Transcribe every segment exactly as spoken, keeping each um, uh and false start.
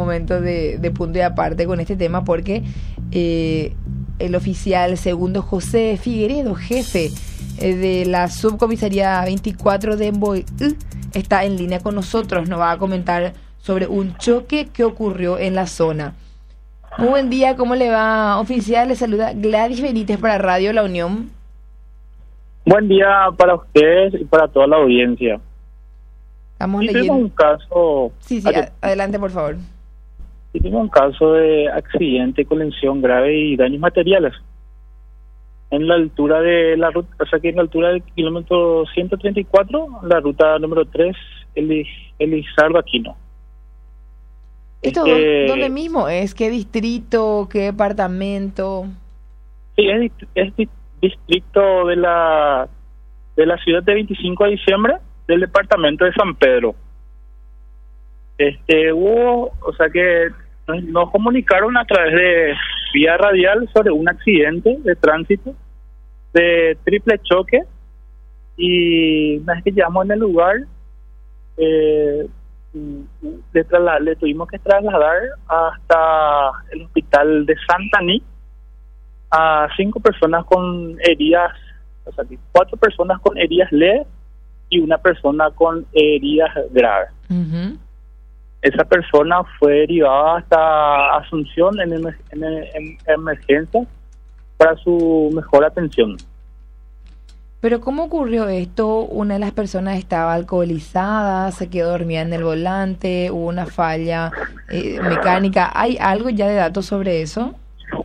momento de, de punto y aparte con este tema porque eh, el oficial segundo José Figueredo, jefe eh, de la subcomisaría veinticuatro de Emboí, está en línea con nosotros. Nos va a comentar sobre un choque que ocurrió en la zona. Muy buen día, ¿cómo le va, oficial? Le saluda Gladys Benítez para Radio La Unión. Buen día para ustedes y para toda la audiencia. Estamos sí, leyendo tengo un caso. Sí, sí, ad- adelante, por favor. Sí, tengo un caso de accidente con lesión grave y daños materiales. En la altura de la ruta, o sea que en la altura del kilómetro ciento treinta y cuatro, la ruta número tres, el Elizardo Aquino. ¿Esto Este, dónde mismo es? ¿Qué distrito? ¿Qué departamento? Sí, es, dist- es di- distrito de la de la ciudad de veinticinco de diciembre del departamento de San Pedro. Este hubo, o sea que nos, nos comunicaron a través de vía radial sobre un accidente de tránsito de triple choque, y una vez que llegamos en el lugar eh, le, trasla- le tuvimos que trasladar hasta el hospital de Santa Ní a cinco personas con heridas, o sea, cuatro personas con heridas leves y una persona con heridas graves. Uh-huh. Esa persona fue derivada hasta Asunción en, emer- en, en emergencia para su mejor atención. Pero ¿cómo ocurrió esto? ¿Una de las personas estaba alcoholizada, se quedó dormida en el volante, hubo una falla eh, mecánica? ¿Hay algo ya de datos sobre eso?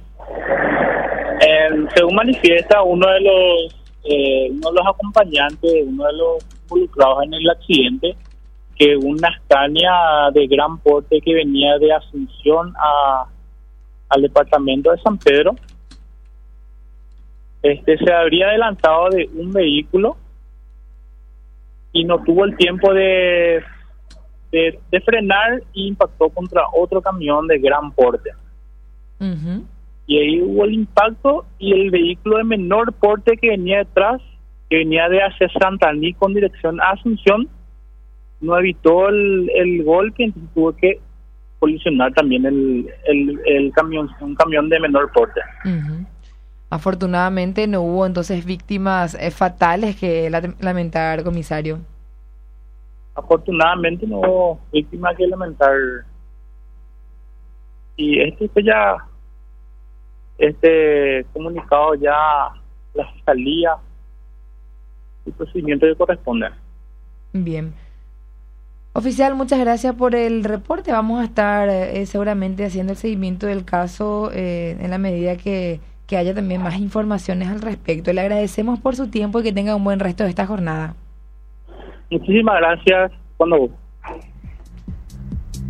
Eh, según manifiesta uno de los eh, uno de los acompañantes, uno de los involucrados en el accidente, que una Scania de gran porte que venía de Asunción a al departamento de San Pedro, este se habría adelantado de un vehículo y no tuvo el tiempo de de, de frenar e impactó contra otro camión de gran porte. Uh-huh. Y ahí hubo el impacto y el vehículo de menor porte que venía detrás, que venía de hacia Santaní con dirección a Asunción, no evitó el, el golpe, entonces tuvo que colisionar también el, el, el camión, un camión de menor porte. Uh-huh. Afortunadamente no hubo entonces víctimas eh, fatales que la- lamentar, comisario. Afortunadamente no hubo víctimas que lamentar. Y este pues ya, este comunicado ya la fiscalía y procedimiento que corresponde. Bien. Oficial, muchas gracias por el reporte. Vamos a estar eh, seguramente haciendo el seguimiento del caso eh, en la medida que, que haya también más informaciones al respecto. Le agradecemos por su tiempo y que tenga un buen resto de esta jornada. Muchísimas gracias. Cuando guste.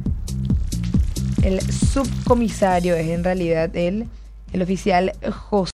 El subcomisario es en realidad el, el oficial José.